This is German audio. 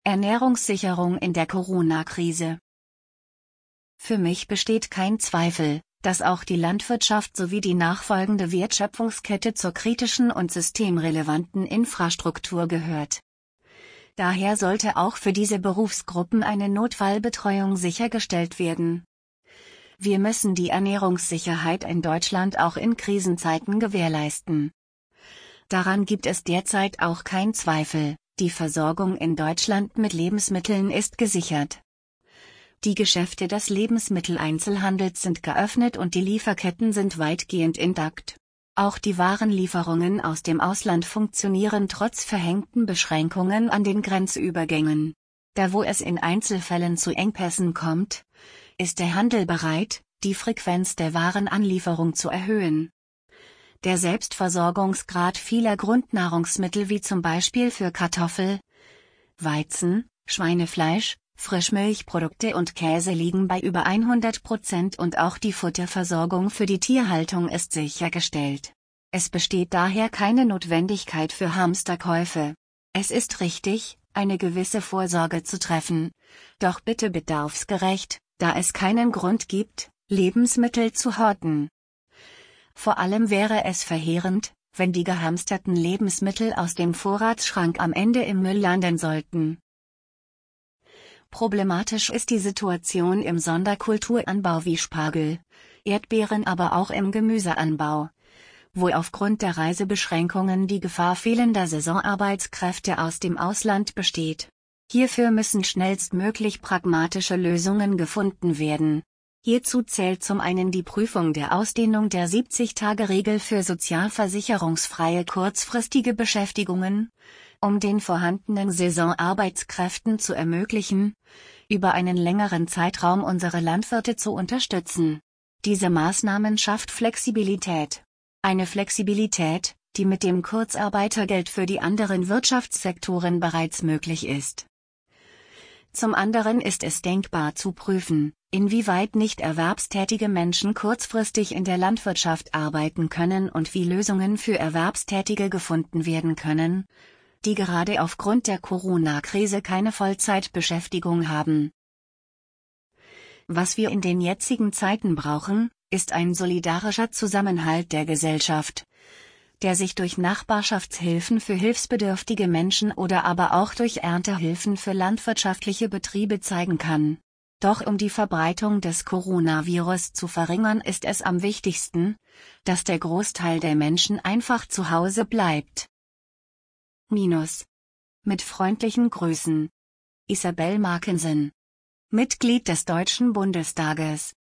Ernährungssicherung in der Corona-Krise. Für mich besteht kein Zweifel, dass auch die Landwirtschaft sowie die nachfolgende Wertschöpfungskette zur kritischen und systemrelevanten Infrastruktur gehört. Daher sollte auch für diese Berufsgruppen eine Notfallbetreuung sichergestellt werden. Wir müssen die Ernährungssicherheit in Deutschland auch in Krisenzeiten gewährleisten. Daran gibt es derzeit auch keinen Zweifel, die Versorgung in Deutschland mit Lebensmitteln ist gesichert. Die Geschäfte des Lebensmitteleinzelhandels sind geöffnet und die Lieferketten sind weitgehend intakt. Auch die Warenlieferungen aus dem Ausland funktionieren trotz verhängten Beschränkungen an den Grenzübergängen. Da wo es in Einzelfällen zu Engpässen kommt, ist der Handel bereit, die Frequenz der Warenanlieferung zu erhöhen. Der Selbstversorgungsgrad vieler Grundnahrungsmittel wie zum Beispiel für Kartoffel, Weizen, Schweinefleisch, Frischmilchprodukte und Käse liegen bei über 100% und auch die Futterversorgung für die Tierhaltung ist sichergestellt. Es besteht daher keine Notwendigkeit für Hamsterkäufe. Es ist richtig, eine gewisse Vorsorge zu treffen, doch bitte bedarfsgerecht, da es keinen Grund gibt, Lebensmittel zu horten. Vor allem wäre es verheerend, wenn die gehamsterten Lebensmittel aus dem Vorratsschrank am Ende im Müll landen sollten. Problematisch ist die Situation im Sonderkulturanbau wie Spargel, Erdbeeren, aber auch im Gemüseanbau, wo aufgrund der Reisebeschränkungen die Gefahr fehlender Saisonarbeitskräfte aus dem Ausland besteht. Hierfür müssen schnellstmöglich pragmatische Lösungen gefunden werden. Hierzu zählt zum einen die Prüfung der Ausdehnung der 70-Tage-Regel für sozialversicherungsfreie kurzfristige Beschäftigungen, um den vorhandenen Saisonarbeitskräften zu ermöglichen, über einen längeren Zeitraum unsere Landwirte zu unterstützen. Diese Maßnahmen schafft Flexibilität. Eine Flexibilität, die mit dem Kurzarbeitergeld für die anderen Wirtschaftssektoren bereits möglich ist. Zum anderen ist es denkbar zu prüfen, inwieweit nicht erwerbstätige Menschen kurzfristig in der Landwirtschaft arbeiten können und wie Lösungen für Erwerbstätige gefunden werden können, die gerade aufgrund der Corona-Krise keine Vollzeitbeschäftigung haben. Was wir in den jetzigen Zeiten brauchen, ist ein solidarischer Zusammenhalt der Gesellschaft, der sich durch Nachbarschaftshilfen für hilfsbedürftige Menschen oder aber auch durch Erntehilfen für landwirtschaftliche Betriebe zeigen kann. Doch um die Verbreitung des Coronavirus zu verringern, ist es am wichtigsten, dass der Großteil der Menschen einfach zu Hause bleibt. Mit freundlichen Grüßen. Isabel Markensen, Mitglied des Deutschen Bundestages.